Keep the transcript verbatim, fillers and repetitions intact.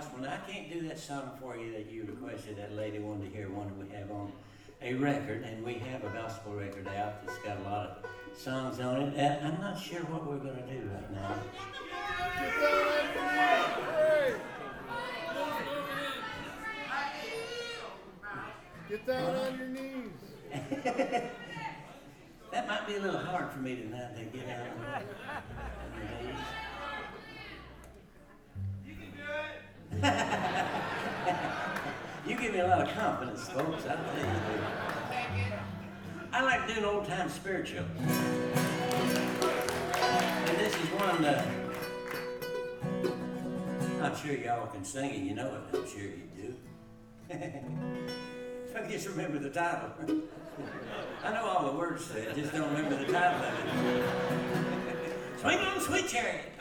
gospel. Now, I can't do that song for you that you requested. That lady wanted to hear one that we have on a record, and we have a gospel record out that's got a lot of songs on it. And I'm not sure what we're going to do right now. Get down on your knees. That might be a little hard for me tonight to get out on your knees. You can do it. You give me a lot of confidence, folks. I'll tell you. I like doing old time spiritual. And this is one uh, I'm sure y'all can sing it. You know it. I'm sure you do. I just remember the title. I know all the words to it, just don't remember the title of it. Swing on, sweet chariot.